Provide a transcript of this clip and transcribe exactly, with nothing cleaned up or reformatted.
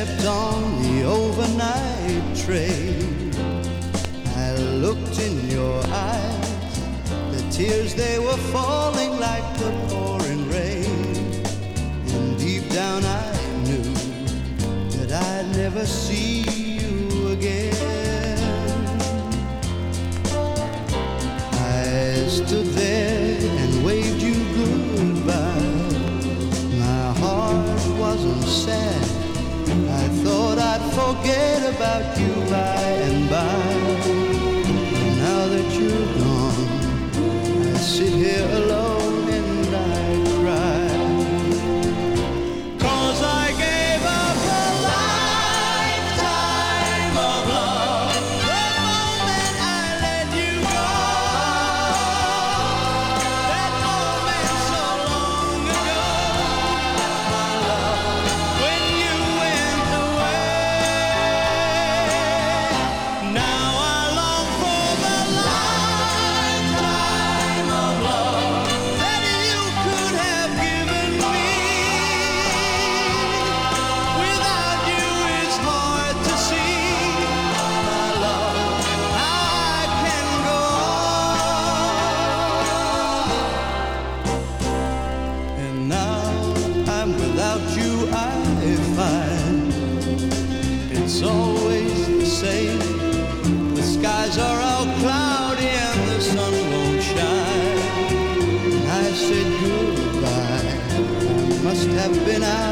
stepped on the overnight train. I looked in your eyes, the tears they were falling like the pouring rain. And deep down I knew that I'd never see you again. I stood there and waved you goodbye. My heart wasn't sad, I thought I'd forget about you by and by. But now that you're gone, I sit here alone and I cry. 'Cause I gave up a lifetime of love the moment I let you go. That moment so long ago, my love, when you went away. Now I long for the lifetime of love that you could have given me. Without you it's hard to see, my love, how I can go on. And now I'm without you, I find it's always the same. The skies are all cloudy and the sun won't shine. And I said goodbye, I must have been out